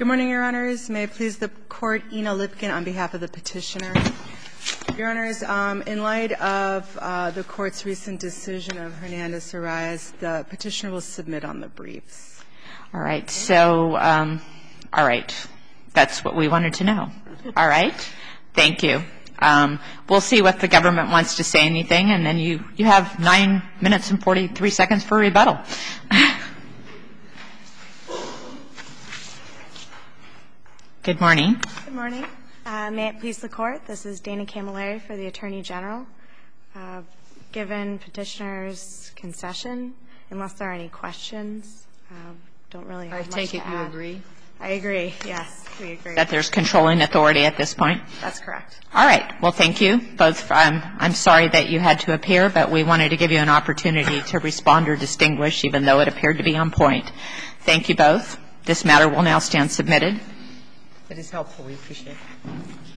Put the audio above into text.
Good morning, Your Honors. May it please the Court, Ina Lipkin on behalf of the petitioner. Your Honors, in light of the Court's recent decision of Hernandez-Arias, the petitioner will submit on the briefs. All right. So, all right. That's what we wanted to know. All right. Thank you. We'll see what the government wants to say anything, and then you have 9 minutes and 43 seconds for rebuttal. Good morning. Good morning. May it please the Court, this is Dana Camilleri for the Attorney General. Given petitioner's concession, unless there are any questions, don't really have much to add. I take it you agree? I agree, yes, we agree. That there's controlling authority at this point? That's correct. All right. Well, thank you both. I'm sorry that you had to appear, but we wanted to give you an opportunity to respond or distinguish, even though it appeared to be on point. Thank you both. This matter will now stand submitted. It is helpful. We appreciate it.